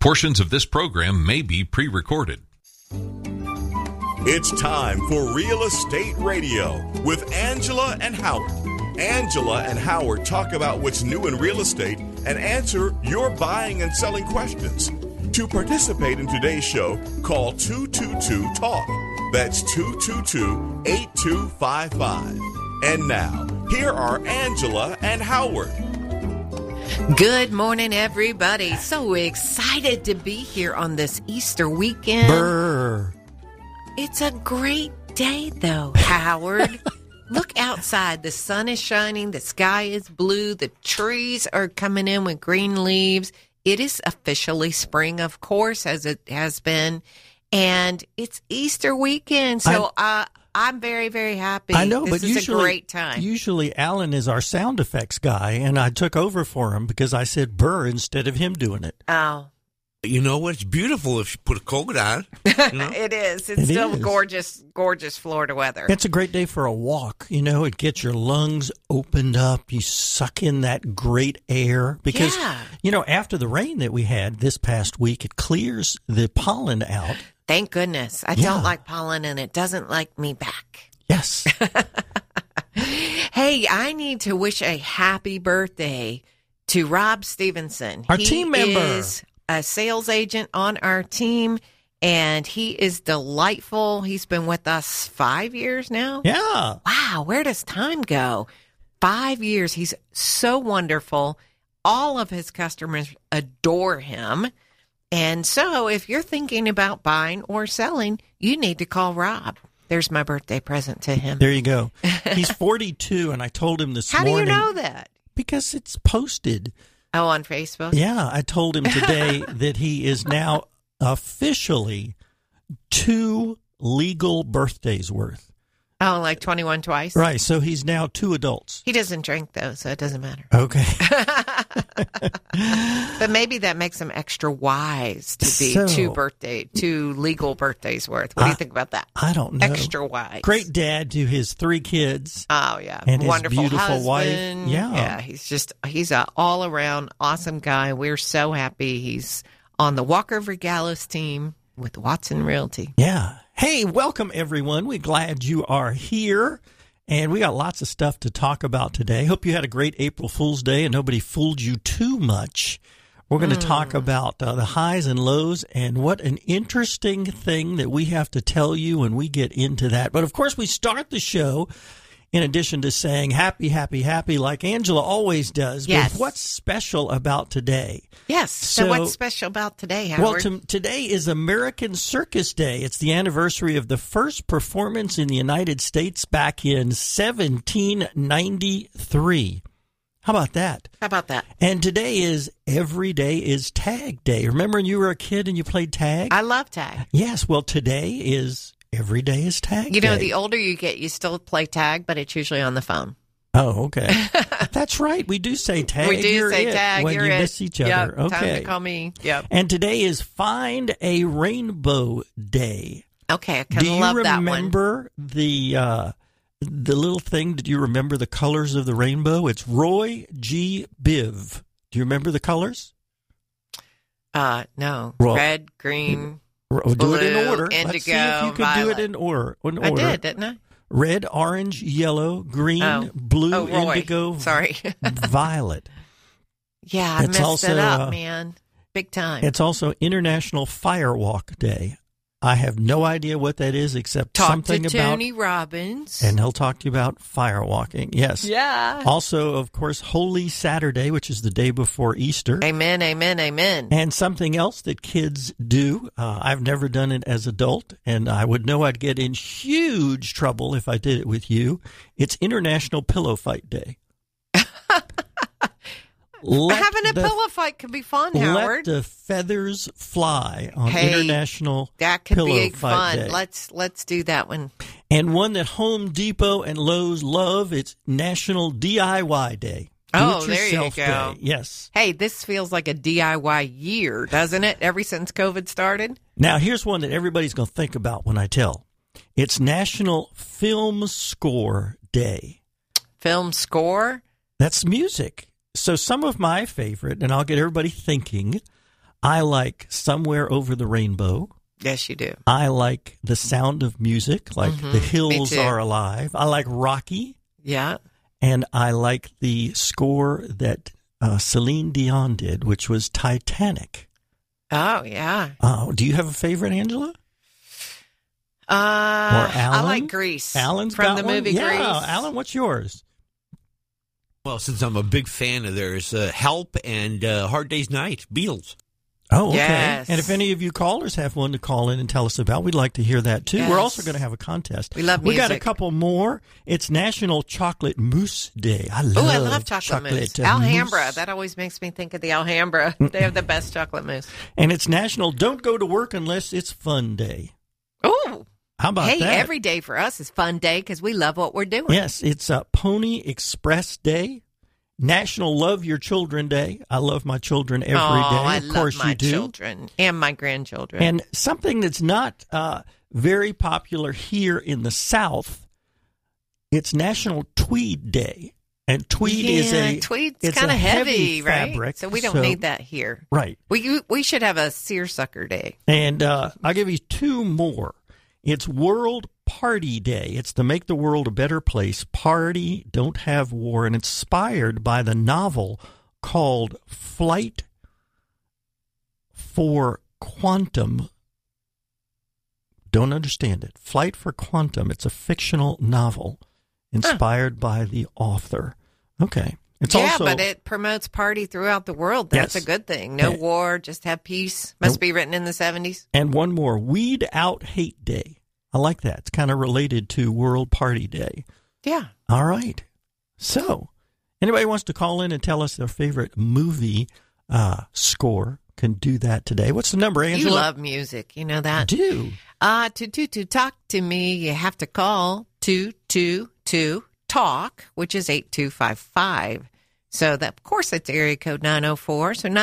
Portions of this program may be pre-recorded. It's time for Real Estate Radio with Angela and Howard. Angela and Howard talk about what's new in real estate and answer your buying and selling questions. To participate in today's show, call 222-TALK. That's 222-8255. And now, here are Angela and Howard. Good morning, everybody. So excited to be here on this Easter weekend. Brr. It's a great day, though, Howard. Look outside. The sun is shining. The sky is blue. The trees are coming in with green leaves. It is officially spring, of course, as it has been. And it's Easter weekend. So I'm very, very happy. I know, this but is a great time. Usually Alan is our sound effects guy, and I took over for him because I said burr instead of him doing it. Oh. You know what? It's beautiful if you put a coat on. You know? It is. It's still gorgeous, gorgeous Florida weather. It's a great day for a walk. You know, it gets your lungs opened up. You suck in that great air because, you know, after the rain that we had this past week, it clears the pollen out. Thank goodness. I don't like pollen, and it doesn't like me back. Yes. Hey, I need to wish a happy birthday to Rob Stevenson. Our team member. He is a sales agent on our team, and he is delightful. He's been with us 5 years now. Yeah. Wow, where does time go? 5 years. He's so wonderful. All of his customers adore him. And so if you're thinking about buying or selling, you need to call Rob. There's my birthday present to him. There you go. He's 42, and I told him this morning. How do you know that? Because it's posted. Oh, on Facebook? Yeah, I told him today that he is now officially 2 legal birthdays worth. Oh, like 21 twice? Right, so he's now 2 adults. He doesn't drink, though, so it doesn't matter. Okay. But maybe that makes him extra wise to be 2 legal birthdays worth. What do you think about that? I don't know. Extra wise. Great dad to his 3 kids. Oh, yeah. And wonderful his beautiful husband. wife. Yeah, he's an all-around awesome guy. We're so happy he's on the Walker Vergalis team with Watson Realty. Yeah. Hey, welcome, everyone. We're glad you are here. And we got lots of stuff to talk about today. Hope you had a great April Fool's Day and nobody fooled you too much. We're going to talk about the highs and lows and what an interesting thing that we have to tell you when we get into that. But, of course, we start the show, in addition to saying happy, happy, happy, like Angela always does, with what's special about today. Yes. So what's special about today, Howard? Well, today is American Circus Day. It's the anniversary of the first performance in the United States back in 1793. How about that? How about that? And today is Every Day is Tag Day. Remember when you were a kid and you played tag? I love tag. Yes. Well, today is Every Day is Tag Day. You know, the older you get, you still play tag, but it's usually on the phone. Oh, okay. That's right. We do say tag. We do say tag. When you miss each other. Yep, okay. Time to call me. Yep. And today is Find a Rainbow Day. Okay, I kind of love that one. Do you remember the little thing? Did you remember the colors of the rainbow? It's Roy G. Biv. Do you remember the colors? No. Well, red, green, blue, do it in order. Indigo, Let's see if you could violet. do it in order. I did, didn't I? Red, orange, yellow, green, blue, Roy. indigo, Sorry. violet. Yeah, I It's messed it also, up, man. Big time. It's also International Firewalk Day. I have no idea what that is except Talk something to about Tony Robbins. And he'll talk to you about firewalking. Yes. Yeah. Also, of course, Holy Saturday, which is the day before Easter. Amen, amen, amen. And something else that kids do. I've never done it as adult, and I would know I'd get in huge trouble if I did it with you. It's International Pillow Fight Day. Having a pillow fight can be fun, Howard. Let the feathers fly on International that could Pillow be Fight fun. Day. Let's do that one. And one that Home Depot and Lowe's love, it's National DIY Day. Oh, there you go. Day. Yes. Hey, this feels like a DIY year, doesn't it? Ever since COVID started. Now, here's one that everybody's going to think about when I tell. It's National Film Score Day. Film score? That's music. So some of my favorite, and I'll get everybody thinking, I like Somewhere Over the Rainbow. Yes, you do. I like The Sound of Music, like The Hills Are Alive. I like Rocky. Yeah. And I like the score that Celine Dion did, which was Titanic. Oh, yeah. Do you have a favorite, Angela? Or Alan? Alan? I like Grease. Alan's from got the one? movie Yeah, Grease. Alan, what's yours? Well, since I'm a big fan of theirs, Help and Hard Day's Night, Beatles. Oh, okay. Yes. And if any of you callers have one to call in and tell us about, we'd like to hear that too. Yes. We're also going to have a contest. We love We got a music. couple more. It's National Chocolate Mousse Day. I love chocolate mousse. mousse. Alhambra. That always makes me think of the Alhambra. They have the best chocolate mousse. And it's National Don't Go to Work Unless It's Fun Day. Oh, How about hey, that? every day for us is fun day because we love what we're doing. Yes, it's Pony Express Day. National Love Your Children Day. I love my children every day. I Of course love my you do. children and my grandchildren. And something that's not very popular here in the South, it's National Tweed Day. And tweed is tweed's it's kind a of heavy, fabric, right? So we don't need that here. Right. We should have a seersucker day. And I'll give you two more. It's World Party Day. It's to make the world a better place. Party, don't have war. And it's inspired by the novel called Flight for Quantum. Don't understand it. Flight for Quantum. It's a fictional novel inspired by the author. Okay. It's also, but it promotes party throughout the world. That's Yes. a good thing. No war, just have peace. Must be written in the 70s. And one more, Weed Out Hate Day. I like that. It's kind of related to World Party Day. Yeah. All right. So, anybody wants to call in and tell us their favorite movie score can do that today. What's the number, Angela? You love music. You know I that. do. To talk to me, you have to call 222-TALK, which is 8255. So, that, of course, that's area code 904. So,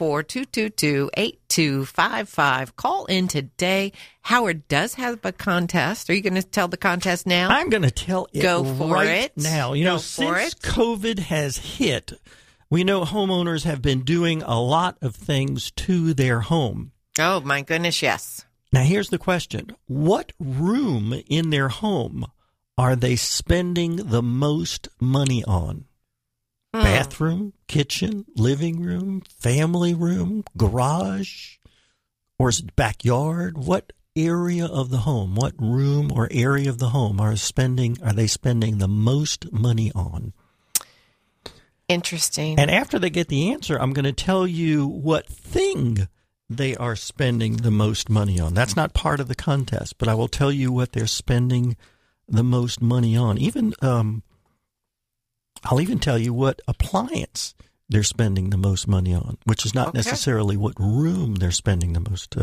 904-222-8255. Call in today. Howard does have a contest. Are you going to tell the contest now? I'm going to tell it Go for right it. now. You Go know, for since it. COVID has hit, we know homeowners have been doing a lot of things to their home. Oh, my goodness, yes. Now, here's the question. What room in their home are they spending the most money on? Bathroom, kitchen, living room, family room, garage, or is it backyard? What area of the home, what room or area of the home are they spending the most money on? Interesting. And after they get the answer, I'm going to tell you what thing they are spending the most money on. That's not part of the contest, but I will tell you what they're spending the most money on. I'll even tell you what appliance they're spending the most money on, which is not necessarily what room they're spending the most.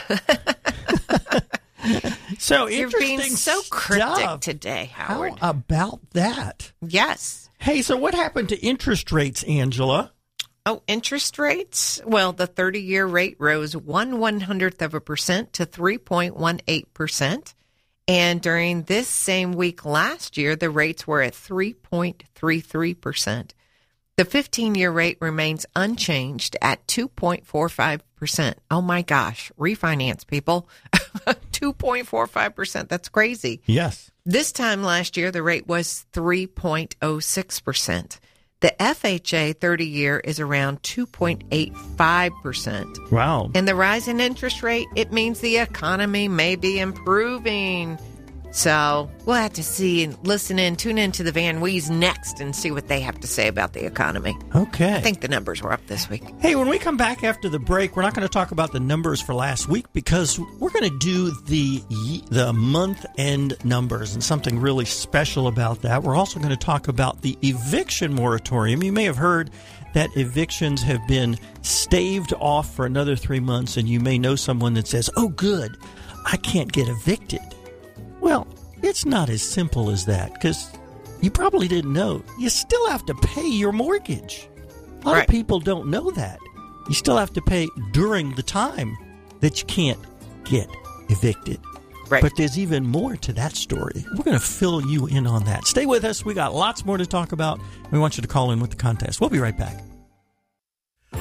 So You're interesting being so cryptic stuff. today, Howard. How about that? Yes. Hey, so what happened to interest rates, Angela? Oh, interest rates? Well, the 30-year rate rose 1/100% to 3.18%. And during this same week last year, the rates were at 3.33%. The 15-year rate remains unchanged at 2.45%. Oh, my gosh. Refinance, people. 2.45%. That's crazy. Yes. This time last year, the rate was 3.06%. The FHA 30-year is around 2.85%. Wow. And the rise in interest rate, it means the economy may be improving. So we'll have to see and listen in, tune in to the Van Wees next and see what they have to say about the economy. Okay. I think the numbers were up this week. Hey, when we come back after the break, we're not going to talk about the numbers for last week because we're going to do the month-end numbers and something really special about that. We're also going to talk about the eviction moratorium. You may have heard that evictions have been staved off for another 3 months, and you may know someone that says, oh, good, I can't get evicted. Well, it's not as simple as that because you probably didn't know. You still have to pay your mortgage. A lot of people don't know that. You still have to pay during the time that you can't get evicted. Right. But there's even more to that story. We're going to fill you in on that. Stay with us. We got lots more to talk about. We want you to call in with the contest. We'll be right back.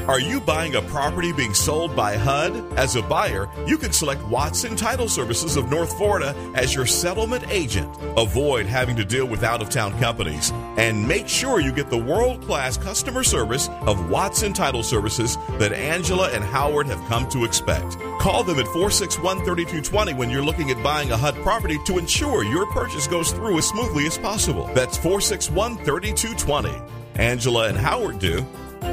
Are you buying a property being sold by HUD? As a buyer, you can select Watson Title Services of North Florida as your settlement agent. Avoid having to deal with out-of-town companies and make sure you get the world-class customer service of Watson Title Services that Angela and Howard have come to expect. Call them at 461-3220 when you're looking at buying a HUD property to ensure your purchase goes through as smoothly as possible. That's 461-3220. Angela and Howard do.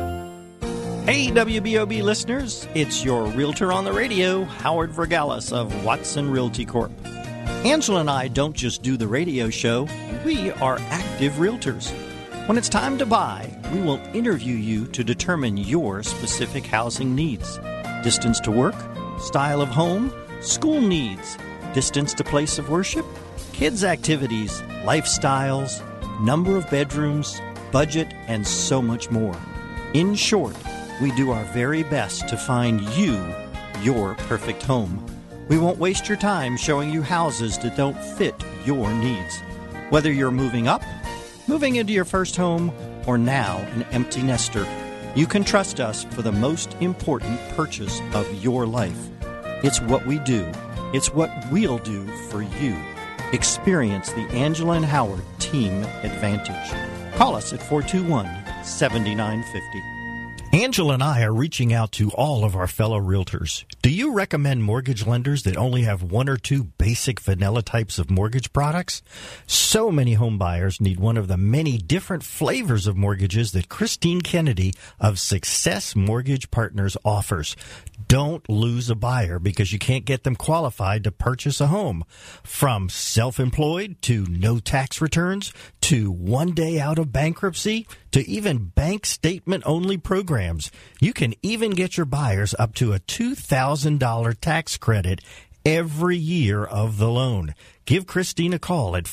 Hey, WBOB listeners, it's your Realtor on the Radio, Howard Vergalis of Watson Realty Corp. Angela and I don't just do the radio show, we are active realtors. When it's time to buy, we will interview you to determine your specific housing needs. Distance to work, style of home, school needs, distance to place of worship, kids' activities, lifestyles, number of bedrooms, budget, and so much more. In short, we do our very best to find you your perfect home. We won't waste your time showing you houses that don't fit your needs. Whether you're moving up, moving into your first home, or now an empty nester, you can trust us for the most important purchase of your life. It's what we do. It's what we'll do for you. Experience the Angela and Howard Team Advantage. Call us at 421-7950. Angela and I are reaching out to all of our fellow realtors. Do you recommend mortgage lenders that only have one or two basic vanilla types of mortgage products? So many home buyers need one of the many different flavors of mortgages that Christine Kennedy of Success Mortgage Partners offers. Don't lose a buyer because you can't get them qualified to purchase a home. From self-employed to no tax returns to 1 day out of bankruptcy to even bank statement only programs. You can even get your buyers up to a $2,000 tax credit every year of the loan. Give Christine a call at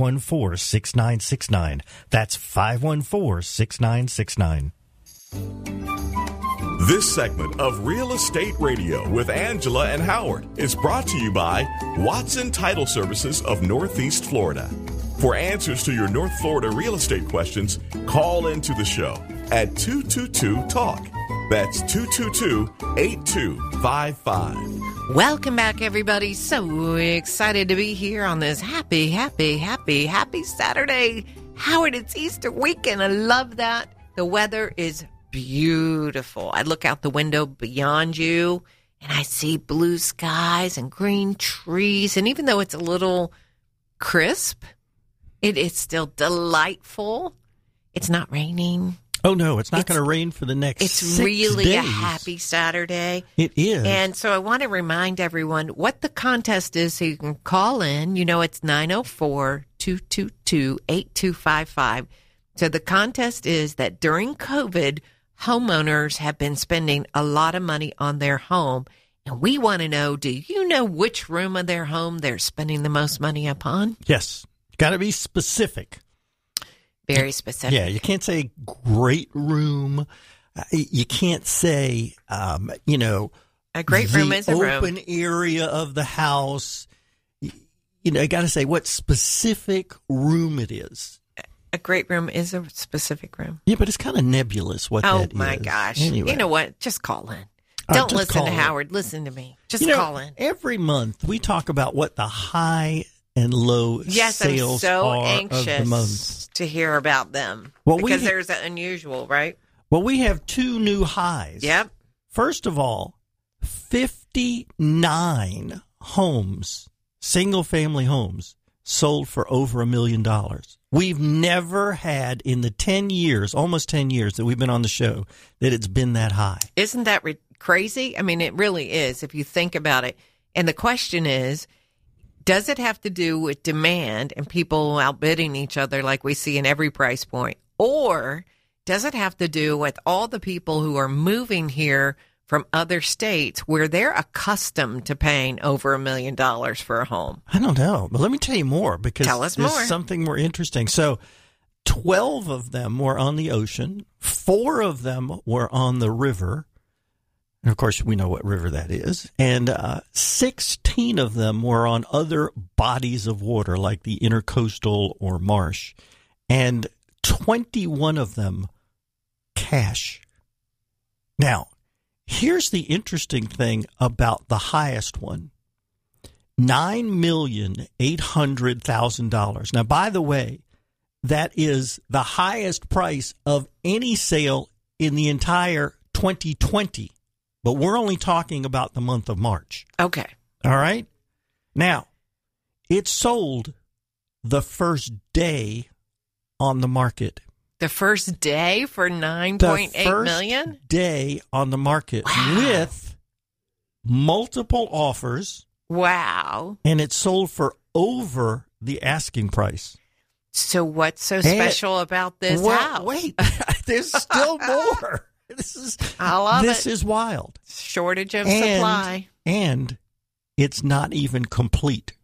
514-6969. That's 514-6969. This segment of Real Estate Radio with Angela and Howard is brought to you by Watson Title Services of Northeast Florida. For answers to your North Florida real estate questions, call into the show at 222-TALK. That's 222-8255. Welcome back, everybody. So excited to be here on this happy Saturday. Howard, it's Easter weekend. I love that. The weather is beautiful. I look out the window beyond you, and I see blue skies and green trees. And even though it's a little crisp, it is still delightful. It's not raining. Oh, no, it's not going to rain for the next 6 days. It's really a happy Saturday. It is. And so I want to remind everyone what the contest is so you can call in. You know, it's 904-222-8255. So the contest is that during COVID, homeowners have been spending a lot of money on their home. And we want to know, do you know which room of their home they're spending the most money upon? Yes. Got to be specific. Very specific. Yeah, you can't say great room. You can't say, a great room is a room. The open area of the house. You got to say what specific room it is. A great room is a specific room. Yeah, but it's kind of nebulous what that is. Oh, my gosh. Anyway. You know what? Just call in. Don't listen to Howard. Listen to me. Just call in. Every month we talk about what the high and low sales are of the month. To hear about them. Well, because there's an unusual, right? Well, we have two new highs. Yep. First of all, 59 homes, single-family homes, sold for over $1 million. We've never had in the 10 years, almost 10 years that we've been on the show, that it's been that high. Isn't that crazy? I mean, it really is if you think about it. And the question is, does it have to do with demand and people outbidding each other like we see in every price point? Or does it have to do with all the people who are moving here from other states where they're accustomed to paying over $1 million for a home? I don't know. But let me tell you more because there's something more interesting. So 12 of them were on the ocean. 4 of them were on the river. And, of course, we know what river that is. And 16 of them were on other bodies of water like the intercoastal or marsh. And 21 of them cash. Now, here's the interesting thing about the highest one. $9,800,000. Now, by the way, that is the highest price of any sale in the entire 2020. But we're only talking about the month of March. Okay. All right? Now, it sold the first day on the market. The first day for $9.8 million? First day on the market with multiple offers. Wow. And it sold for over the asking price. So what's so special about this house? Wait, there's still more. I love this it. is wild. Shortage of supply. And it's not even complete.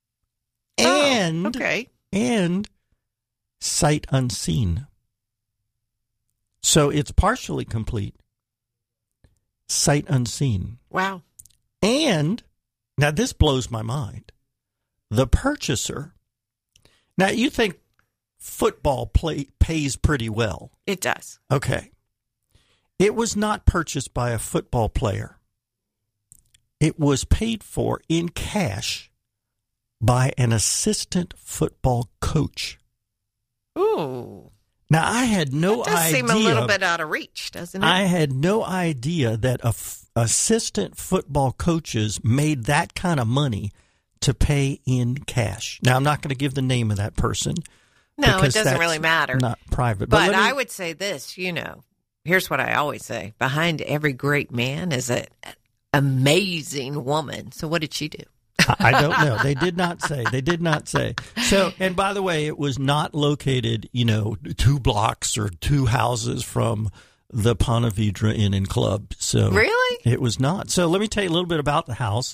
Okay. And sight unseen. So it's partially complete. Sight unseen. Wow. And now this blows my mind. The purchaser. Now you think football pays pretty well. It does. Okay. It was not purchased by a football player. It was paid for in cash by an assistant football coach. Ooh. Now, I had no idea. That does seem a little bit out of reach, doesn't it? I had no idea that assistant football coaches made that kind of money to pay in cash. Now, I'm not going to give the name of that person. No, it doesn't really matter. Not private. But I would say this, here's what I always say. Behind every great man is an amazing woman. So what did she do? I don't know. They did not say. So, and by the way, it was not located, 2 blocks or 2 houses from the Ponte Vedra Inn and Club. So really? It was not. So let me tell you a little bit about the house.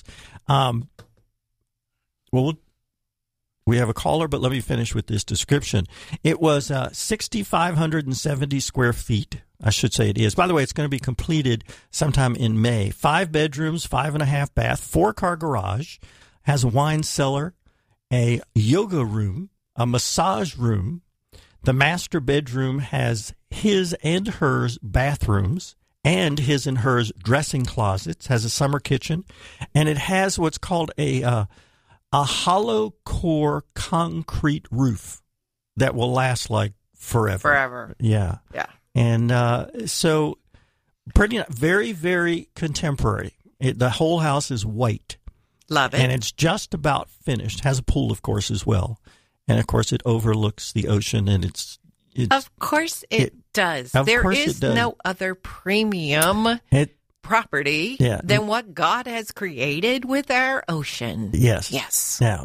We have a caller, but let me finish with this description. It was 6,570 square feet. I should say it is. By the way, it's going to be completed sometime in May. 5 bedrooms, 5.5 bath, 4-car garage, has a wine cellar, a yoga room, a massage room. The master bedroom has his and hers bathrooms and his and hers dressing closets, has a summer kitchen, and it has what's called a hollow core concrete roof that will last like forever. Forever. Yeah. Yeah. And so very, very contemporary. The whole house is white. Love it. And it's just about finished. Has a pool, of course, as well. And, of course, it overlooks the ocean. And it's of course it does. There is no other premium property than what God has created with our ocean. Yes. Yes. Now,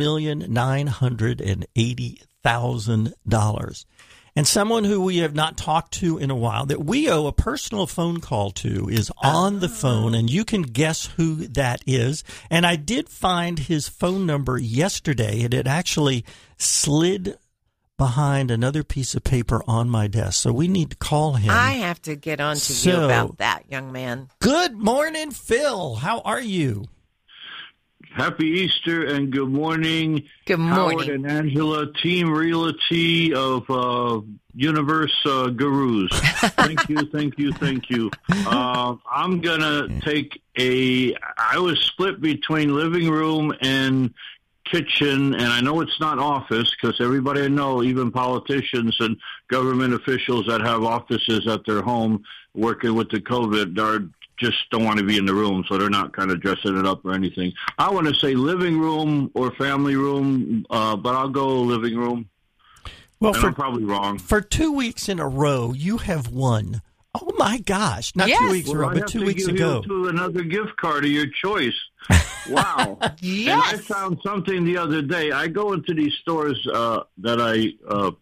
$9,980,000. And someone who we have not talked to in a while that we owe a personal phone call to is on the phone, and you can guess who that is. And I did find his phone number yesterday, and it actually slid behind another piece of paper on my desk. So we need to call him. I have to get on to you about that, young man. Good morning, Phil. How are you? Happy Easter and good morning. Good morning. Howard and Angela, Team Realty of Universe Gurus. Thank you. I'm going to I was split between living room and kitchen, and I know it's not office because everybody I know, even politicians and government officials that have offices at their home working with the COVID, just don't want to be in the room, so they're not kind of dressing it up or anything. I want to say living room or family room, but I'll go living room. Well, I'm probably wrong. For 2 weeks in a row, you have won. Oh, my gosh. Not 2 weeks in a row, but 2 weeks ago. To another gift card of your choice. Wow. Yes. And I found something the other day. I go into these stores that I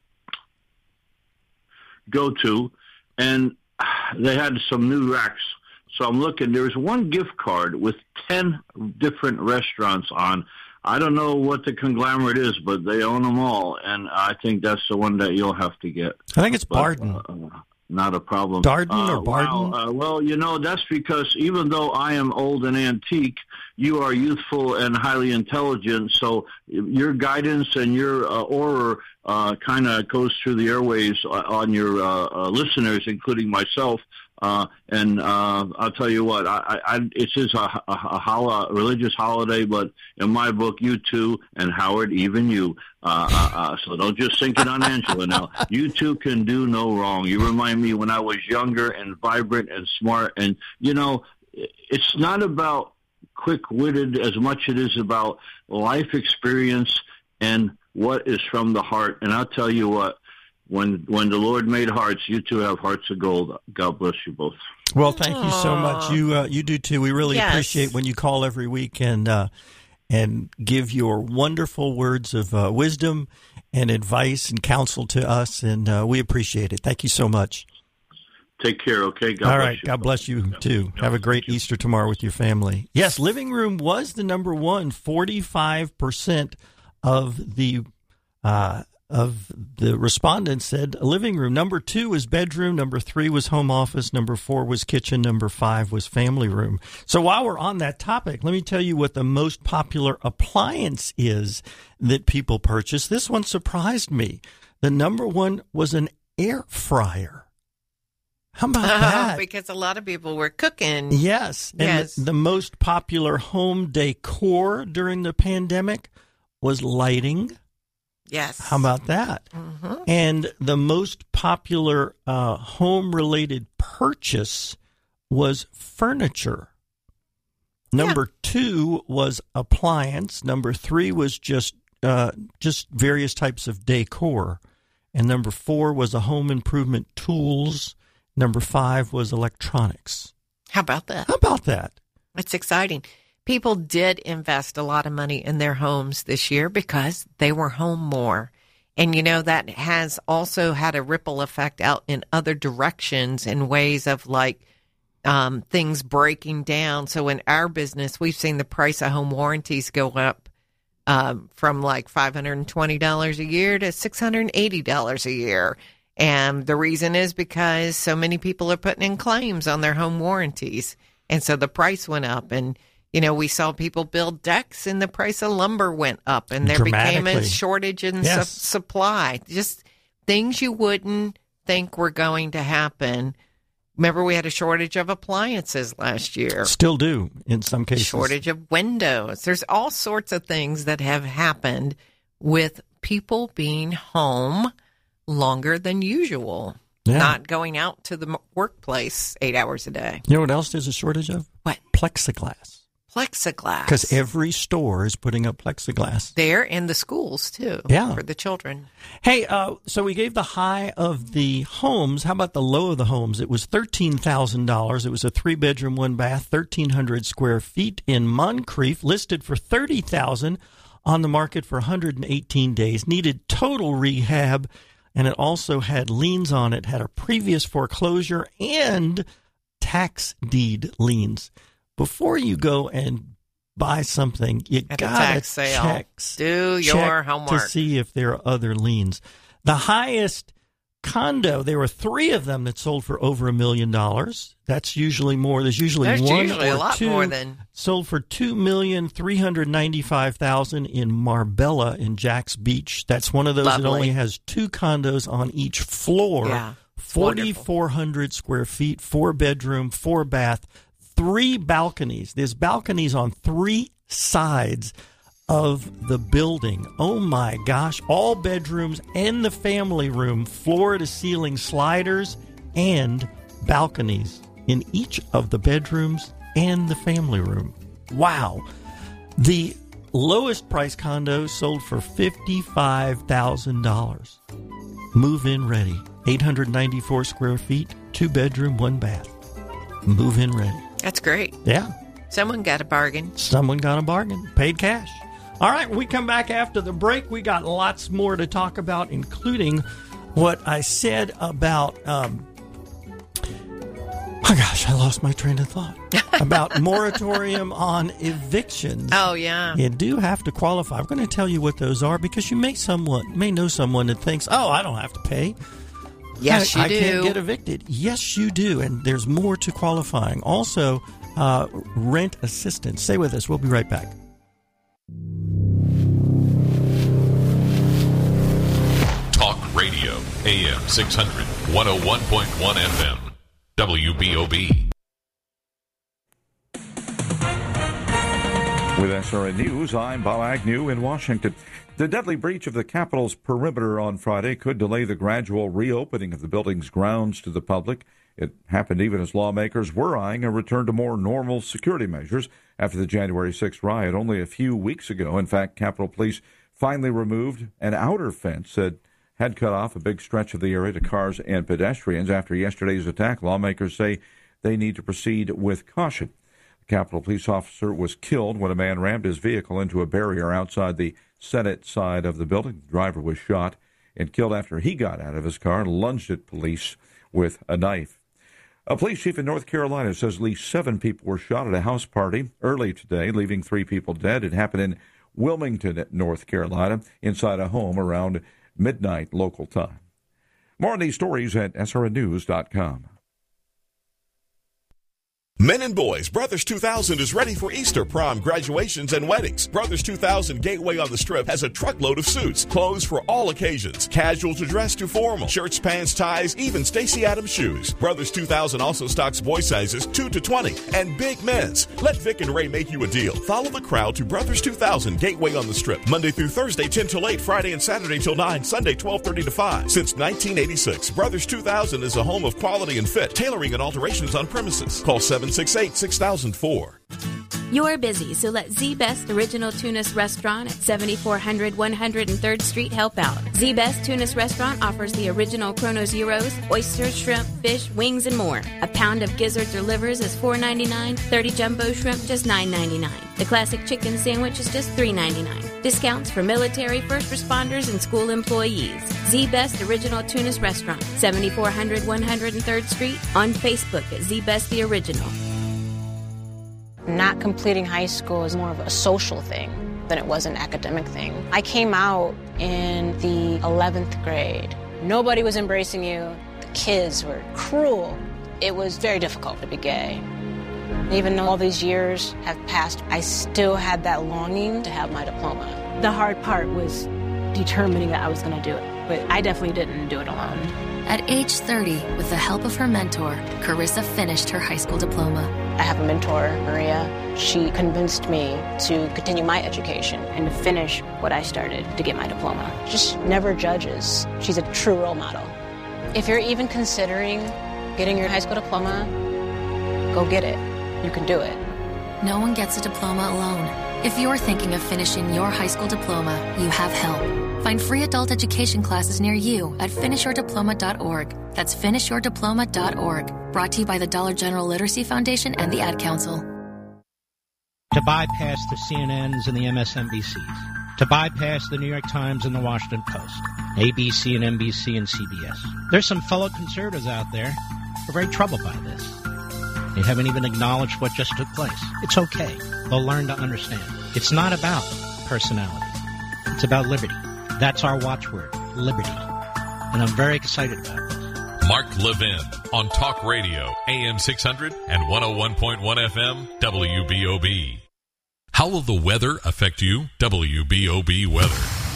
go to, and they had some new racks. So I'm looking. There's one gift card with 10 different restaurants on. I don't know what the conglomerate is, but they own them all, and I think that's the one that you'll have to get. I think it's Barden. Not a problem. Darden or Barden? Wow. Well, that's because even though I am old and antique, you are youthful and highly intelligent, so your guidance and your aura kind of goes through the airways on your listeners, including myself. And I'll tell you what, it's just a religious holiday, but in my book, you too, and Howard, even you. So don't just sink it on Angela now. You too can do no wrong. You remind me when I was younger and vibrant and smart. And, it's not about quick-witted as much it is about life experience and what is from the heart. And I'll tell you what, when the Lord made hearts, you two have hearts of gold. God bless you both. Well, thank you so much. You do too. We really appreciate when you call every week and give your wonderful words of wisdom and advice and counsel to us, and we appreciate it. Thank you so much. Take care, okay? God All bless right, you. God bless you too. Have a great Easter tomorrow with your family. Yes, living room was the number one. 45% of the respondents said living room. Number 2 was bedroom. Number 3 was home office. Number 4 was kitchen. Number 5 was family room. So while we're on that topic, let me tell you what the most popular appliance is that people purchase. This one surprised me. The number 1 was an air fryer. How about that? Because a lot of people were cooking. Yes. And the most popular home decor during the pandemic was lighting. Yes. How about that? Mm-hmm. And the most popular home-related purchase was furniture. Number 2 was appliance. Number 3 was just various types of decor. And number 4 was a home improvement tools. Number 5 was electronics. How about that? How about that? It's exciting. People did invest a lot of money in their homes this year because they were home more. And, that has also had a ripple effect out in other directions in ways of things breaking down. So in our business, we've seen the price of home warranties go up from $520 a year to $680 a year. And the reason is because so many people are putting in claims on their home warranties. And so the price went up. And, we saw people build decks and the price of lumber went up. And there became a shortage in supply. Just things you wouldn't think were going to happen. Remember, we had a shortage of appliances last year. Still do in some cases. Shortage of windows. There's all sorts of things that have happened with people being home longer than usual, not going out to the workplace 8 hours a day. You know what else there's a shortage of? What? Plexiglass. Plexiglass. Because every store is putting up plexiglass. There in the schools, too, for the children. Hey, so we gave the high of the homes. How about the low of the homes? It was $13,000. It was a 3-bedroom, 1-bath, 1,300 square feet in Moncrief, listed for $30,000, on the market for 118 days, needed total rehab. And it also had liens on it, had a previous foreclosure and tax deed liens. Before you go and buy something, you got to do your homework to see if there are other liens. The highest condo, there were 3 of them that sold for over $1 million. That's usually more. There's usually one or a lot two more than sold for $2,395,000 in Marbella in Jacks Beach. That's one of those that only has 2 condos on each floor. Yeah, 4,400 square feet, 4-bedroom, 4-bath, 3 balconies. There's balconies on 3 sides of the building. Oh my gosh, all bedrooms and the family room, floor to ceiling sliders and balconies in each of the bedrooms and the family room. Wow. The lowest price condo sold for $55,000. Move-in ready. 894 square feet, 2-bedroom, 1-bath. Move-in ready. That's great. Yeah. Someone got a bargain. Someone got a bargain. Paid cash. All right, when we come back after the break, we got lots more to talk about, including what I said about, oh gosh, I lost my train of thought, about moratorium on evictions. Oh, yeah. You do have to qualify. I'm going to tell you what those are because you may know someone that thinks, oh, I don't have to pay. Yes, you do. I can't get evicted. Yes, you do, and there's more to qualifying. Also, rent assistance. Stay with us. We'll be right back. Talk Radio, AM 600, 101.1 FM. WBOB. With SRN News, I'm Bob Agnew in Washington. The deadly breach of the Capitol's perimeter on Friday could delay the gradual reopening of the building's grounds to the public. It happened even as lawmakers were eyeing a return to more normal security measures after the January 6th riot only a few weeks ago. In fact, Capitol Police finally removed an outer fence that had cut off a big stretch of the area to cars and pedestrians. After yesterday's attack, lawmakers say they need to proceed with caution. Capitol police officer was killed when a man rammed his vehicle into a barrier outside the Senate side of the building. The driver was shot and killed after he got out of his car and lunged at police with a knife. A police chief in North Carolina says at least 7 people were shot at a house party early today, leaving 3 people dead. It happened in Wilmington, North Carolina, inside a home around midnight local time. More on these stories at srnnews.com. Men and boys, Brothers 2000 is ready for Easter, prom, graduations, and weddings. Brothers 2000 Gateway on the Strip has a truckload of suits, clothes for all occasions, casual to dress to formal, shirts, pants, ties, even Stacey Adams shoes. Brothers 2000 also stocks boy sizes 2 to 20 and big men's. Let Vic and Ray make you a deal. Follow the crowd to Brothers 2000 Gateway on the Strip, Monday through Thursday 10 till 8, Friday and Saturday till 9, Sunday 12:30 to 5. Since 1986, Brothers 2000 is a home of quality and fit, tailoring and alterations on premises. Call 768-6004. You're busy, so let Z-Best Original Tunis Restaurant at 7400 103rd Street help out. Z-Best Tunis Restaurant offers the original Kronos gyros, oysters, shrimp, fish, wings, and more. A pound of gizzards or livers is $4.99, 30 jumbo shrimp just $9.99. The classic chicken sandwich is just $3.99. Discounts for military, first responders, and school employees. Z-Best Original Tunis Restaurant, 7400 103rd Street, on Facebook at Z-Best The Original. Not completing high school is more of a social thing than it was an academic thing. I came out in the 11th grade. Nobody was embracing you. The kids were cruel. It was very difficult to be gay. Even though all these years have passed, I still had that longing to have my diploma. The hard part was determining that I was going to do it, but I definitely didn't do it alone. At age 30, with the help of her mentor, Carissa finished her high school diploma. I have a mentor, Maria. She convinced me to continue my education and to finish what I started to get my diploma. Just never judges. She's a true role model. If you're even considering getting your high school diploma, go get it. You can do it. No one gets a diploma alone. If you're thinking of finishing your high school diploma, you have help. Find free adult education classes near you at finishyourdiploma.org. That's finishyourdiploma.org. Brought to you by the Dollar General Literacy Foundation and the Ad Council. To bypass the CNNs and the MSNBCs. To bypass the New York Times and the Washington Post. ABC and NBC and CBS. There's some fellow conservatives out there who are very troubled by this. They haven't even acknowledged what just took place. It's okay. They'll learn to understand. It's not about personality. It's about liberty. That's our watchword, liberty. And I'm very excited about this. Mark Levin on Talk Radio, AM 600 and 101.1 FM, WBOB. How will the weather affect you? WBOB weather.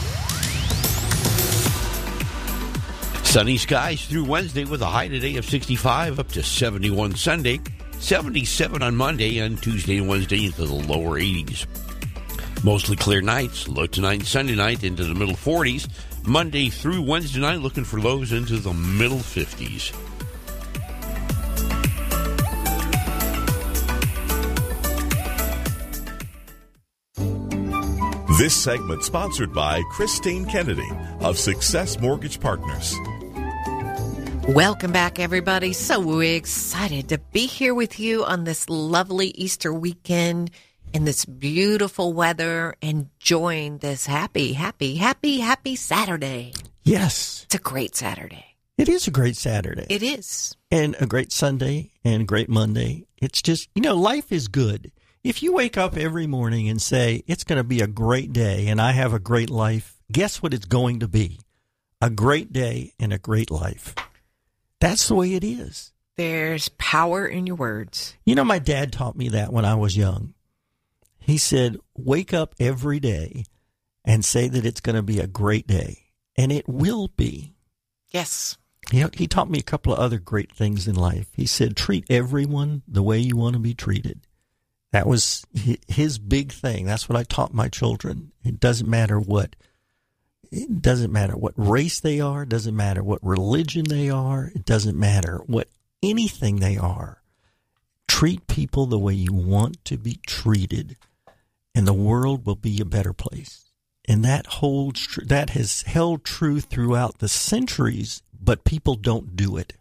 Sunny skies through Wednesday with a high today of 65 up to 71 Sunday, 77 on Monday, and Tuesday and Wednesday into the lower 80s. Mostly clear nights, low tonight and Sunday night into the middle 40s. Monday through Wednesday night looking for lows into the middle 50s. This segment sponsored by Christine Kennedy of Success Mortgage Partners. Welcome back, everybody. So excited to be here with you on this lovely Easter weekend in this beautiful weather, enjoying this happy Saturday. Yes. It's a great Saturday. It is a great Saturday. It is. And a great Sunday and a great Monday. It's just, life is good. If you wake up every morning and say, it's going to be a great day and I have a great life, guess what it's going to be? A great day and a great life. That's the way it is. There's power in your words. My dad taught me that when I was young. He said, wake up every day and say that it's going to be a great day. And it will be. Yes. He taught me a couple of other great things in life. He said, treat everyone the way you want to be treated. That was his big thing. That's what I taught my children. It doesn't matter what race they are. It doesn't matter what religion they are. It doesn't matter what anything they are. Treat people the way you want to be treated, and the world will be a better place. And that has held true throughout the centuries, but people don't do it.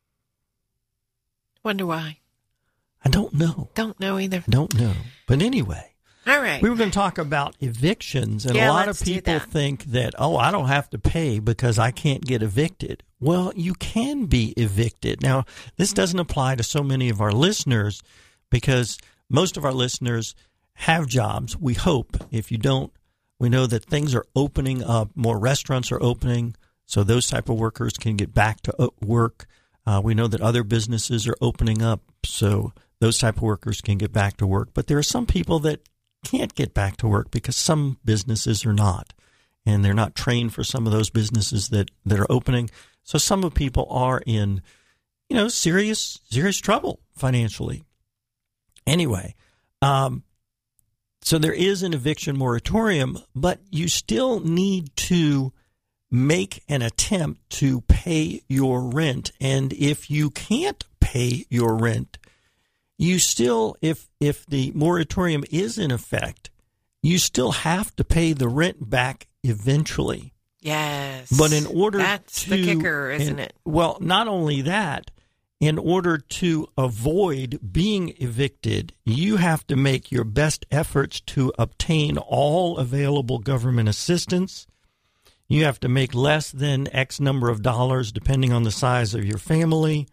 Wonder why. I don't know. Don't know either. Don't know. But anyway. All right. We were going to talk about evictions, and a lot of people think that, I don't have to pay because I can't get evicted. Well, you can be evicted. Now, this doesn't apply to so many of our listeners because most of our listeners have jobs. We hope. If you don't, we know that things are opening up. More restaurants are opening, so those type of workers can get back to work. We know that other businesses are opening up, so those type of workers can get back to work. But there are some people that can't get back to work because some businesses are not, and they're not trained for some of those businesses that are opening. So some of people are in, serious trouble financially. Anyway, so there is an eviction moratorium, but you still need to make an attempt to pay your rent. And if you can't pay your rent, you still, if the moratorium is in effect, you still have to pay the rent back eventually. Yes. But in order That's the kicker, isn't it? Well, not only that, in order to avoid being evicted, you have to make your best efforts to obtain all available government assistance. You have to make less than X number of dollars, depending on the size of your family.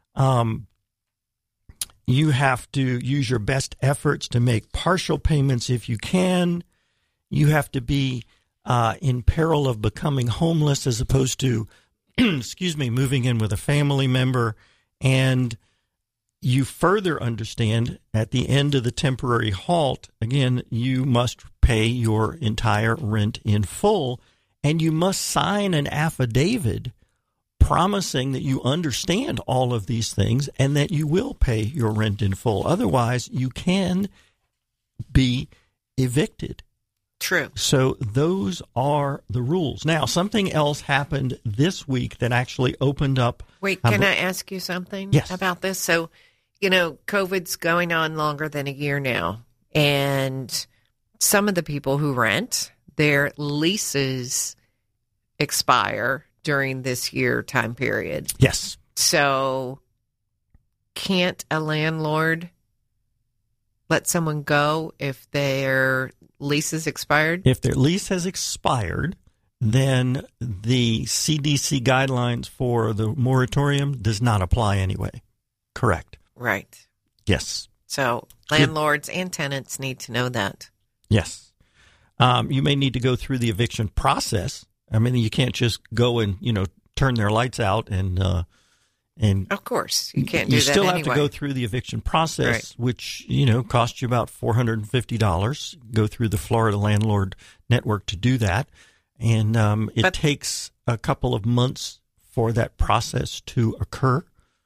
You have to use your best efforts to make partial payments if you can. You have to be in peril of becoming homeless as opposed to, moving in with a family member. And you further understand at the end of the temporary halt, again, you must pay your entire rent in full, and you must sign an affidavit promising that you understand all of these things and that you will pay your rent in full. Otherwise, you can be evicted. True. So those are the rules. Now, something else happened this week that actually opened up. Wait, can I ask you something about this? So, COVID's going on longer than a year now, and some of the people who rent, their leases expire during this year time period. Yes. So can't a landlord let someone go if their lease is expired? If their lease has expired, then the CDC guidelines for the moratorium does not apply anyway. Correct. Right. Yes. So landlords and tenants need to know that. Yes. You may need to go through the eviction process. I mean, you can't just go and, turn their lights out and of course you can't do that. You still have anyway. to go through the eviction process, which, costs you about $450. Go through the Florida Landlord Network to do that. And it takes a couple of months for that process to occur.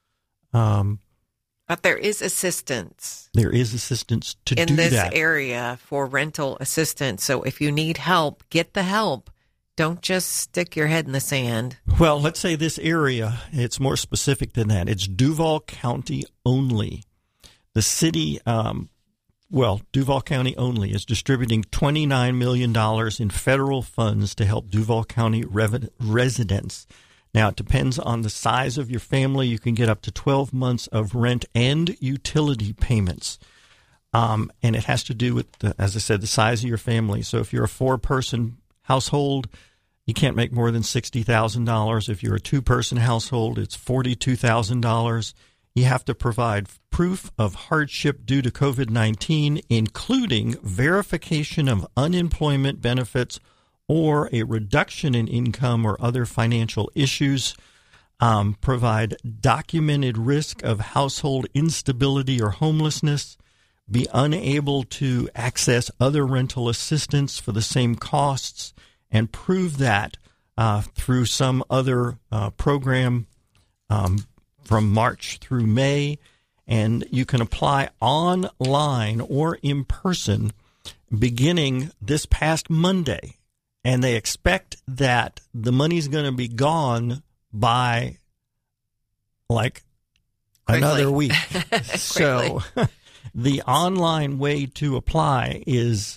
But there is assistance. There is assistance to do that. In this area for rental assistance. So if you need help, get the help. Don't just stick your head in the sand. Well, let's say this area, it's more specific than that. It's Duval County only. The city, Duval County only is distributing $29 million in federal funds to help Duval County residents. Now, it depends on the size of your family. You can get up to 12 months of rent and utility payments. And it has to do with, as I said, the size of your family. So if you're a 4-person household, you can't make more than $60,000. If you're a 2-person household, it's $42,000. You have to provide proof of hardship due to COVID-19, including verification of unemployment benefits or a reduction in income or other financial issues. Provide documented risk of household instability or homelessness. Be unable to access other rental assistance for the same costs, and prove that through some other program from March through May, and you can apply online or in person beginning this past Monday. And they expect that the money's going to be gone by like another week. So the online way to apply is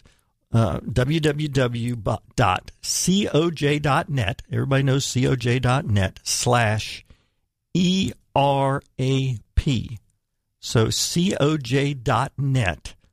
www.coj.net. Everybody knows coj.net /ERAP. So coj.net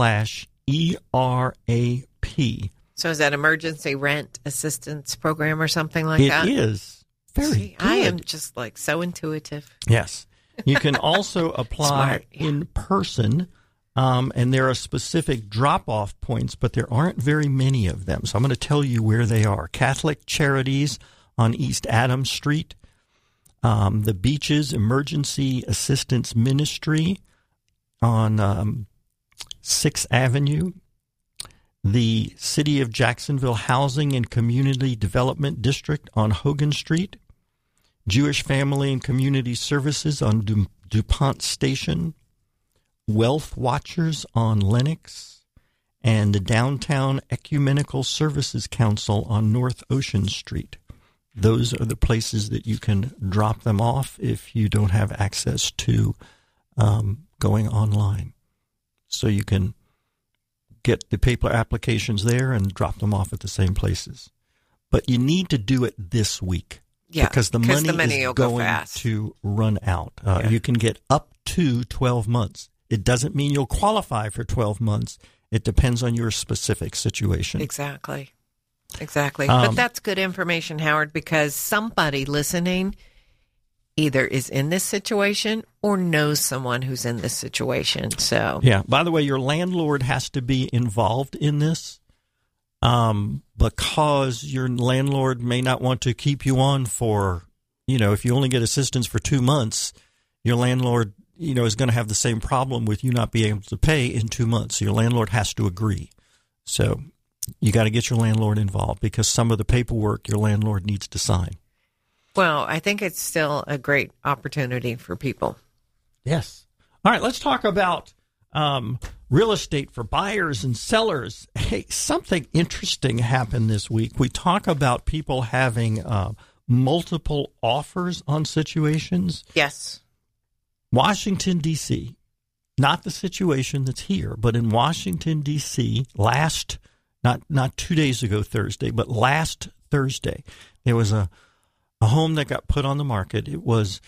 /ERAP. So is that emergency rent assistance program or something like that? It is. Very good. I am just like so intuitive. Yes. You can also apply in person, and there are specific drop-off points, but there aren't very many of them. So I'm going to tell you where they are. Catholic Charities on East Adams Street, the Beaches Emergency Assistance Ministry on 6th Avenue, the City of Jacksonville Housing and Community Development District on Hogan Street, Jewish Family and Community Services on DuPont Station, Wealth Watchers on Lenox, and the Downtown Ecumenical Services Council on North Ocean Street. Those are the places that you can drop them off if you don't have access to going online. So you can get the paper applications there and drop them off at the same places. But you need to do it this week. Yeah, because the money will is go going fast. to run out. You can get up to 12 months. It doesn't mean you'll qualify for 12 months. It depends on your specific situation. Exactly. But that's good information, Howard, because somebody listening either is in this situation or knows someone who's in this situation. So yeah. By the way, your landlord has to be involved in this because your landlord may not want to keep you on for, if you only get assistance for 2 months, your landlord, is going to have the same problem with you not being able to pay in 2 months. So your landlord has to agree. So you got to get your landlord involved because some of the paperwork your landlord needs to sign. Well, I think it's still a great opportunity for people. Yes. All right, let's talk about real estate for buyers and sellers. Hey, something interesting happened this week. We talk about people having multiple offers on situations. Yes. Washington, D.C., not the situation that's here, but in Washington, D.C., not 2 days ago Thursday, but last Thursday, there was a home that got put on the market. It was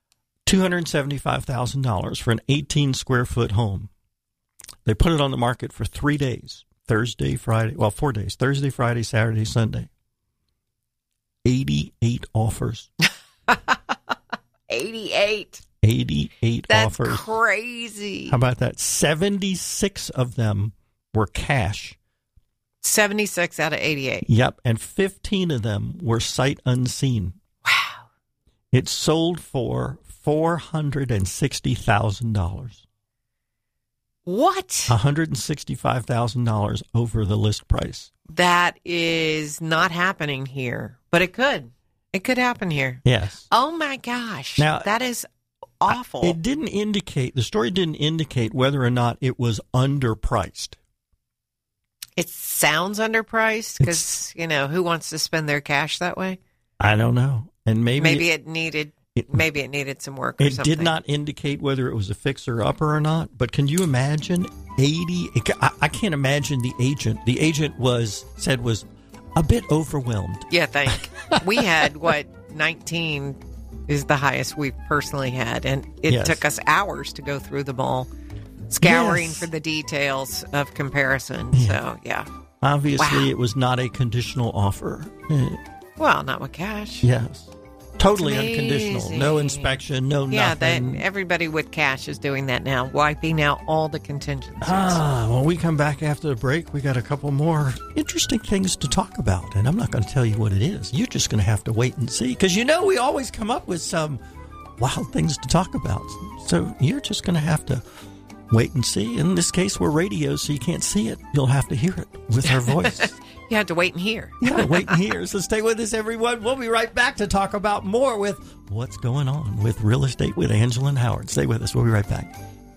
$275,000 for an 18-square-foot home. They put it on the market for 3 days, 4 days, Thursday, Friday, Saturday, Sunday. 88 offers. 88 That's offers. That's crazy. How about that? 76 of them were cash. 76 out of 88. Yep, and 15 of them were sight unseen. Wow. It sold for $460,000. What? $165,000 over the list price. That is not happening here, but it could. It could happen here. Yes. Oh my gosh. Now, that is awful. The story didn't indicate whether or not it was underpriced. It sounds underpriced because, who wants to spend their cash that way? I don't know. And maybe it needed some work or something. It did not indicate whether it was a fixer-upper or not, but can you imagine 80? I can't imagine the agent. The agent was a bit overwhelmed. Yeah, we had, 19 is the highest we've personally had, and it took us hours to go through them all. Scouring for the details of comparison. Yeah. So, yeah. Obviously, It was not a conditional offer. Well, not with cash. Yes. Totally unconditional. No inspection, no nothing. Everybody with cash is doing that now, wiping out all the contingencies. When we come back after the break, we got a couple more interesting things to talk about, and I'm not going to tell you what it is. You're just going to have to wait and see, because we always come up with some wild things to talk about. So you're just going to have to wait and see. In this case, we're radio, so you can't see it. You'll have to hear it with our voice. You have to wait and hear. Yeah, wait and hear. So stay with us, everyone. We'll be right back to talk about more with what's going on with real estate with Angela and Howard. Stay with us. We'll be right back.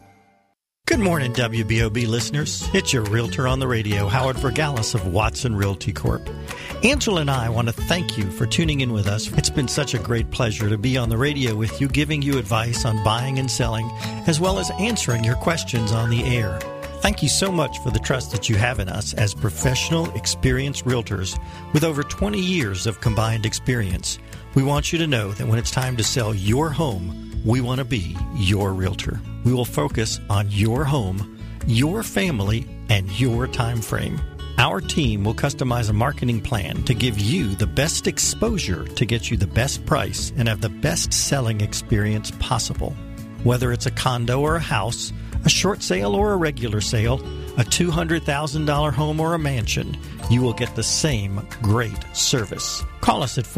Good morning, WBOB listeners. It's your realtor on the radio, Howard Vergalis of Watson Realty Corp. Angela and I want to thank you for tuning in with us. It's been such a great pleasure to be on the radio with you, giving you advice on buying and selling, as well as answering your questions on the air. Thank you so much for the trust that you have in us as professional, experienced realtors with over 20 years of combined experience. We want you to know that when it's time to sell your home, we want to be your realtor. We will focus on your home, your family, and your time frame. Our team will customize a marketing plan to give you the best exposure to get you the best price and have the best selling experience possible. Whether it's a condo or a house, a short sale or a regular sale, a $200,000 home or a mansion, you will get the same great service. Call us at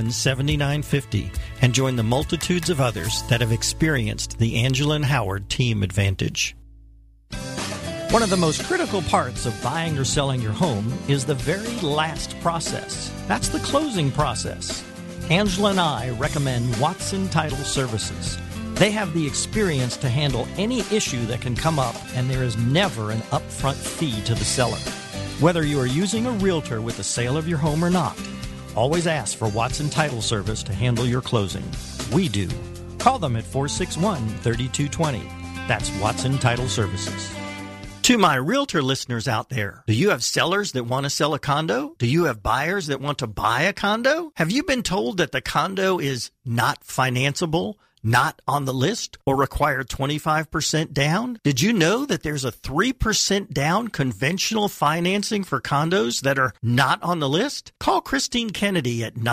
421-7950 and join the multitudes of others that have experienced the Angela and Howard Team Advantage. One of the most critical parts of buying or selling your home is the very last process. That's the closing process. Angela and I recommend Watson Title Services. They have the experience to handle any issue that can come up, and there is never an upfront fee to the seller. Whether you are using a realtor with the sale of your home or not, always ask for Watson Title Service to handle your closing. We do. Call them at 461-3220. That's Watson Title Services. To my realtor listeners out there, do you have sellers that want to sell a condo? Do you have buyers that want to buy a condo? Have you been told that the condo is not financeable, not on the list, or require 25% down? Did you know that there's a 3% down conventional financing for condos that are not on the list? Call Christine Kennedy at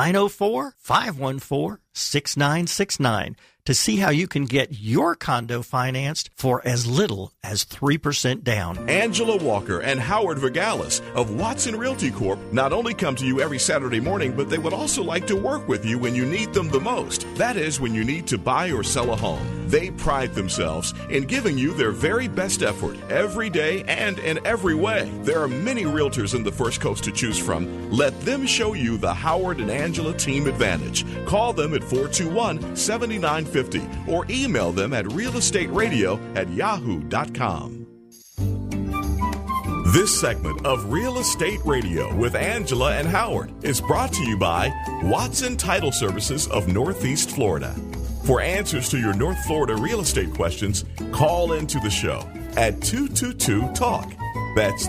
904-514-6969 to see how you can get your condo financed for as little as 3% down. Angela Walker and Howard Vergalis of Watson Realty Corp. not only come to you every Saturday morning, but they would also like to work with you when you need them the most. That is, when you need to buy or sell a home. They pride themselves in giving you their very best effort every day and in every way. There are many realtors in the First Coast to choose from. Let them show you the Howard and Angela Team Advantage. Call them at 421-7950 or email them at realestateradio@yahoo.com. This segment of Real Estate Radio with Angela and Howard is brought to you by Watson Title Services of Northeast Florida. For answers to your North Florida real estate questions, call into the show at 222-TALK. That's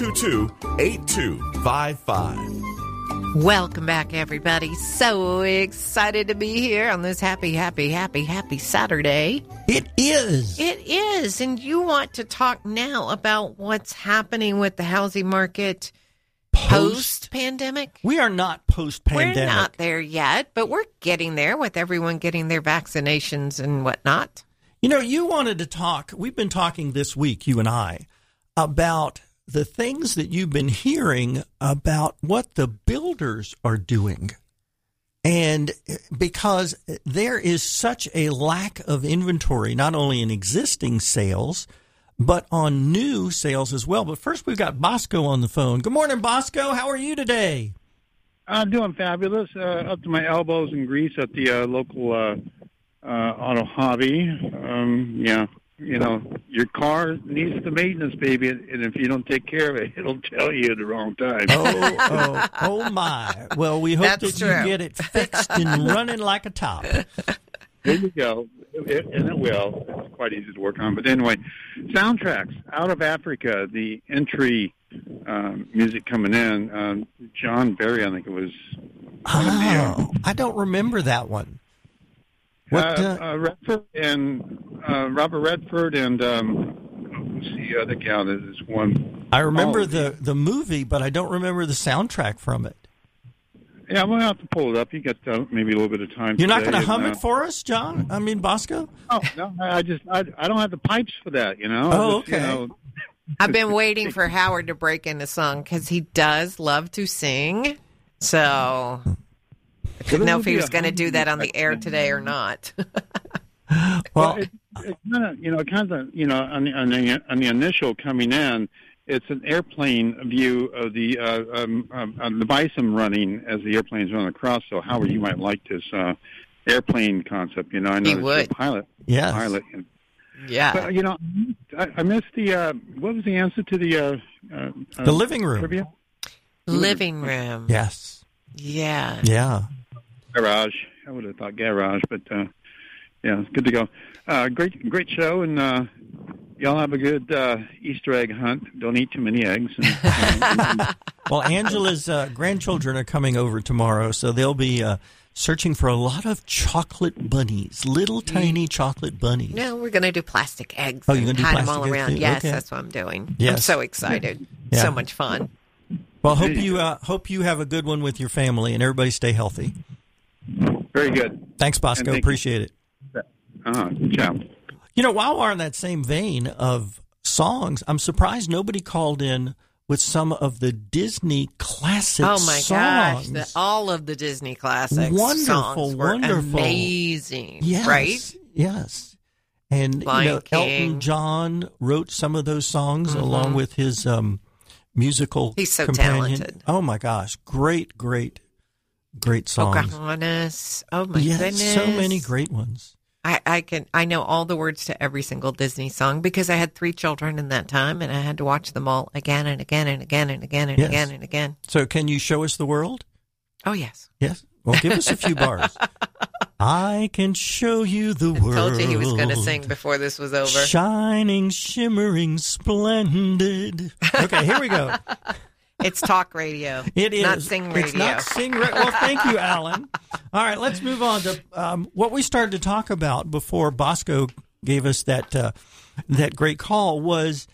222-8255. Welcome back, everybody. So excited to be here on this happy Saturday. It is. It is. And you want to talk now about what's happening with the housing market post-pandemic? We are not post-pandemic. We're not there yet, but we're getting there with everyone getting their vaccinations and whatnot. You know, you wanted to talk, we've been talking this week, you and I, about the things that you've been hearing about what the builders are doing. And because there is such a lack of inventory, not only in existing sales, but on new sales as well. But first, we've got Bosco on the phone. Good morning, Bosco. How are you today? I'm doing fabulous. Up to my elbows in grease at the local auto hobby. Yeah. You know, your car needs the maintenance, baby, and if you don't take care of it, it'll tell you at the wrong time. Oh my. Well, we hope that you get it fixed and running like a top. There you go. And it will. It's quite easy to work on. But anyway, soundtracks out of Africa, the entry music coming in. John Barry, I think it was. Oh, I don't remember that one. Redford and Robert Redford and who's the other gal that is one. I remember the movie, but I don't remember the soundtrack from it. Yeah, I'm going to have to pull it up. You got maybe a little bit of time. You're not going to hum it for us, John? I mean, Bosco? Oh, no, I don't have the pipes for that, you know. Oh, okay. You know. I've been waiting for Howard to break into song because he does love to sing. So I didn't know if he was going to do that on the air today or not. Well, it kind of, on the initial coming in, it's an airplane view of the bison running as the airplane's running across. So, Howard, you might like this airplane concept. I know he would. You're a pilot. Yes. Pilot. Yeah. But, I missed the, what was the answer to the living room. Trivia? Living room. Yes. Yeah. Yeah. Garage. I would have thought garage, but yeah, it's good to go. Great show, and y'all have a good Easter egg hunt. Don't eat too many eggs. Well, Angela's grandchildren are coming over tomorrow, so they'll be searching for a lot of chocolate bunnies, little tiny chocolate bunnies. No, we're going to do plastic eggs. Oh, you're going and to do hide plastic them all eggs around. too? Yes, Okay. that's what I'm doing. Yes. I'm so excited. Yeah. So much fun. Well, hope you have a good one with your family, and everybody stay healthy. Very good. Thanks, Bosco. Appreciate it. Ciao. While we're in that same vein of songs, I'm surprised nobody called in with some of the Disney classic songs. Oh, my gosh. All of the Disney classics songs were amazing. Yes, right? Yes. And Lion King. Elton John wrote some of those songs along with his musical He's so companion. talented. Oh, my gosh. Great songs. Pocahontas. Oh, my goodness. So many great ones. I know all the words to every single Disney song because I had 3 children in that time, and I had to watch them all again and again and again and again and again and again. So can you show us the world? Oh, yes. Yes. Well, give us a few bars. I can show you the world. I told you he was going to sing before this was over. Shining, shimmering, splendid. Okay, here we go. It's talk radio. It is. Not sing radio. It's not sing radio. Well, thank you, Alan. All right, let's move on to what we started to talk about before Bosco gave us that great call was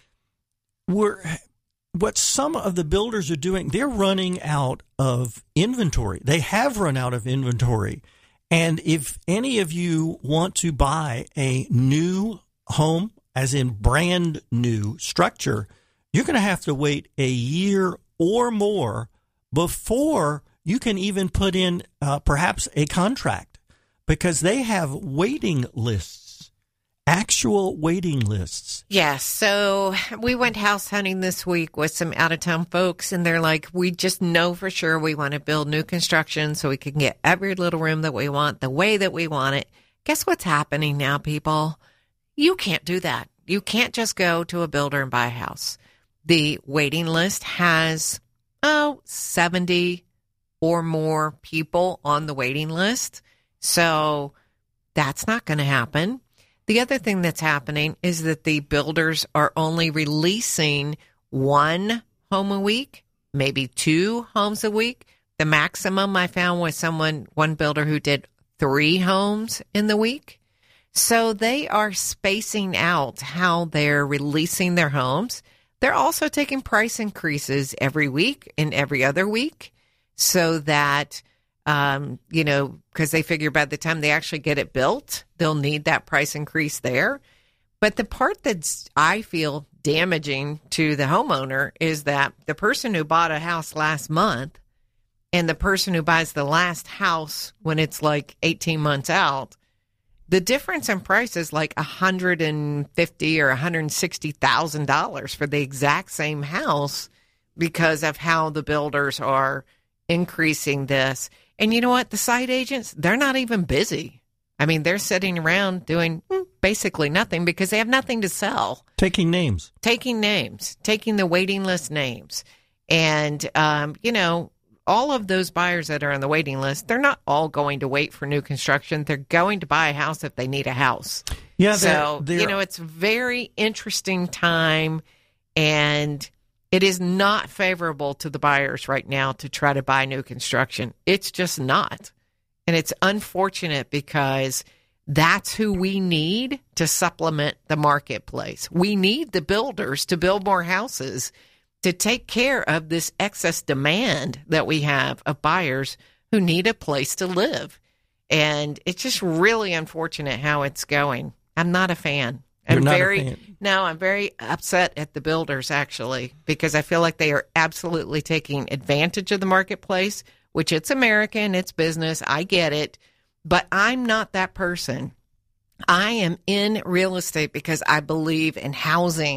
what some of the builders are doing. They're running out of inventory. They have run out of inventory. And if any of you want to buy a new home, as in brand new structure, you're going to have to wait a year or more before you can even put in perhaps a contract, because they have waiting lists, actual waiting lists. Yes. So we went house hunting this week with some out-of-town folks, and they're like, we just know for sure we want to build new construction so we can get every little room that we want, the way that we want it. Guess what's happening now, people? You can't do that. You can't just go to a builder and buy a house. The waiting list has, 70 or more people on the waiting list. So that's not going to happen. The other thing that's happening is that the builders are only releasing 1 home a week, maybe 2 homes a week. The maximum I found was one builder who did 3 homes in the week. So they are spacing out how they're releasing their homes. They're also taking price increases every week and every other week so that, because they figure by the time they actually get it built, they'll need that price increase there. But the part that's, I feel, damaging to the homeowner is that the person who bought a house last month and the person who buys the last house when it's like 18 months out, the difference in price is like $150,000 or $160,000 for the exact same house because of how the builders are increasing this. And you know what? The site agents, they're not even busy. I mean, they're sitting around doing basically nothing because they have nothing to sell. Taking names, taking the waiting list names. And, all of those buyers that are on the waiting list, they're not all going to wait for new construction. They're going to buy a house if they need a house. Yeah. So, it's a very interesting time, and it is not favorable to the buyers right now to try to buy new construction. It's just not. And it's unfortunate because that's who we need to supplement the marketplace. We need the builders to build more houses to take care of this excess demand that we have of buyers who need a place to live. And it's just really unfortunate how it's going. I'm not a fan. I'm very upset at the builders, actually, because I feel like they are absolutely taking advantage of the marketplace, which it's American, it's business. I get it. But I'm not that person. I am in real estate because I believe in housing.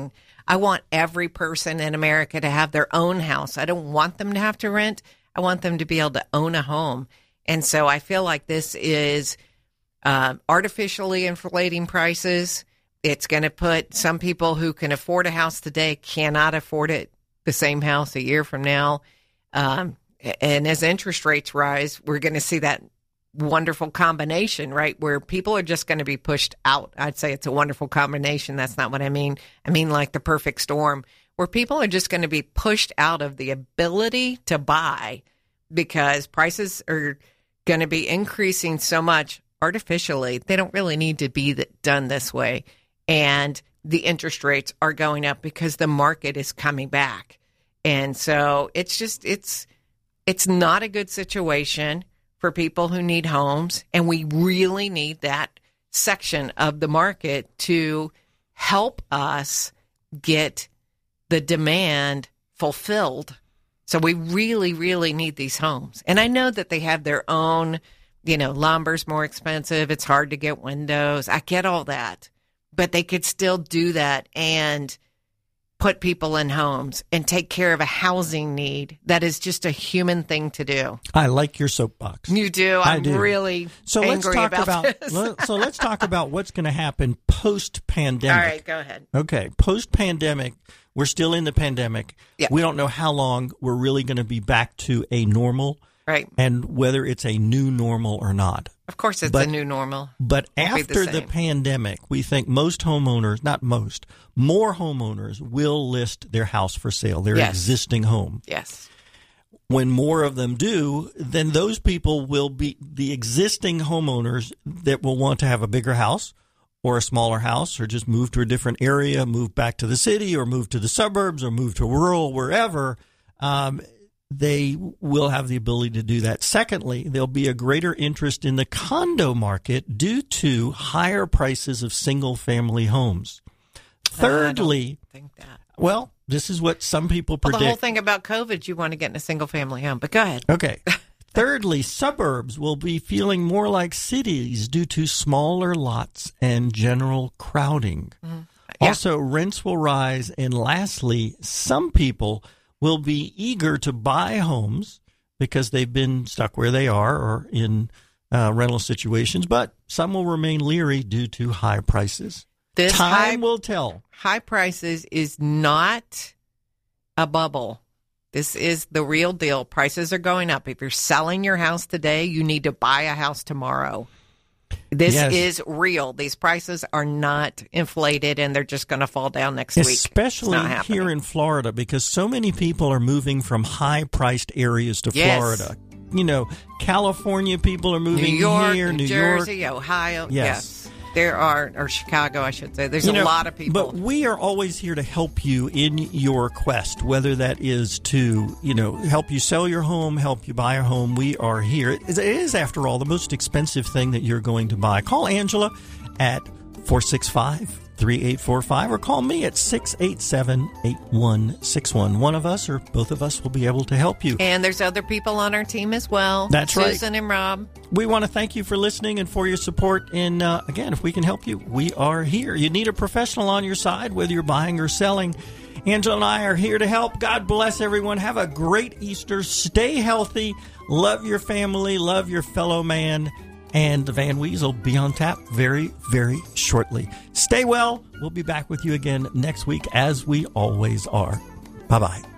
I want every person in America to have their own house. I don't want them to have to rent. I want them to be able to own a home. And so I feel like this is artificially inflating prices. It's going to put some people who can afford a house today cannot afford it, the same house a year from now. And as interest rates rise, we're going to see that wonderful combination, right, where people are just going to be pushed out. I'd say it's a wonderful combination. That's not what I mean. I mean like the perfect storm, where people are just going to be pushed out of the ability to buy because prices are going to be increasing so much artificially. They don't really need to be done this way. And the interest rates are going up because the market is coming back. And so it's not a good situation for people who need homes. And we really need that section of the market to help us get the demand fulfilled. So we really, really need these homes. And I know that they have their own, lumber's more expensive. It's hard to get windows. I get all that. But they could still do that and put people in homes and take care of a housing need that is just a human thing to do. I like your soapbox. You do? I'm really angry about this. So let's talk about what's going to happen post-pandemic. All right, go ahead. Okay, post-pandemic, we're still in the pandemic. Yeah. We don't know how long we're really going to be back to a normal. Right. And whether it's a new normal or not. Of course it's a new normal. But after the pandemic, we think more homeowners will list their house for sale, their existing home. Yes. When more of them do, then those people will be the existing homeowners that will want to have a bigger house or a smaller house or just move to a different area, move back to the city or move to the suburbs or move to rural, wherever. They will have the ability to do that. Secondly, there'll be a greater interest in the condo market due to higher prices of single-family homes. Thirdly, I don't think that. Well, this is what some people predict. The whole thing about COVID, you want to get in a single-family home, but go ahead. Okay. Thirdly, suburbs will be feeling more like cities due to smaller lots and general crowding. Mm-hmm. Yeah. Also, rents will rise. And lastly, some people will be eager to buy homes because they've been stuck where they are or in rental situations, but some will remain leery due to high prices. Time will tell. High prices is not a bubble. This is the real deal. Prices are going up. If you're selling your house today, you need to buy a house tomorrow. This is real. These prices are not inflated, and they're just going to fall down next week. Especially here in Florida, because so many people are moving from high-priced areas to Florida. California people are moving New York, here, New Jersey, Ohio. Yes. There are, or Chicago, I should say. There's a lot of people. But we are always here to help you in your quest, whether that is to, help you sell your home, help you buy a home. We are here. It is, after all, the most expensive thing that you're going to buy. Call Angela at 465-3845 or call me at 687-8161. One of us or both of us will be able to help you. And there's other people on our team as well. That's right. Susan and Rob. We want to thank you for listening and for your support. And again, if we can help you, we are here. You need a professional on your side, whether you're buying or selling. Angela and I are here to help. God bless everyone. Have a great Easter. Stay healthy. Love your family. Love your fellow man. And the Van Wees will be on tap very, very shortly. Stay well. We'll be back with you again next week, as we always are. Bye-bye.